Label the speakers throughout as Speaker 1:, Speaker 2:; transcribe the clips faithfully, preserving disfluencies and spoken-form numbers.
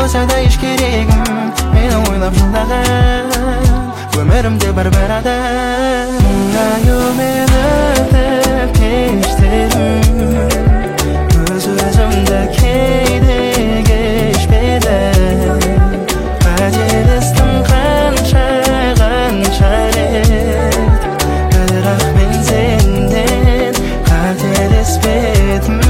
Speaker 1: болмаса да еш керегім мені ойлап жылаған өмірімде бар бір адам аюмен өтіп кештерім өз өзімді кейде кешпедім қателестім қанша қанша рет бірақ мен сенден қателеспедім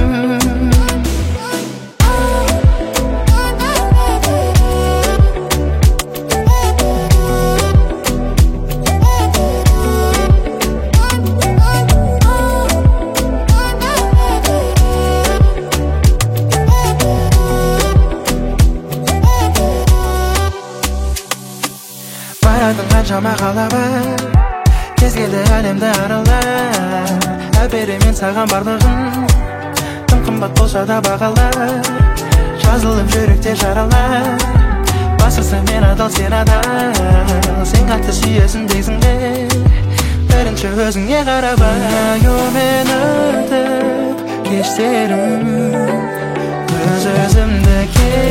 Speaker 1: баратын қаншама қала бар кез келді әлемді арала әперемін саған барлығын тым қымбат болса да бағалар жазылып жүректе жаралар бастысы мен адал сен адал сен қатты сүйесің дейсің бе бірінші өзіңе қарап аюмен өтіп кештерім өз өзімді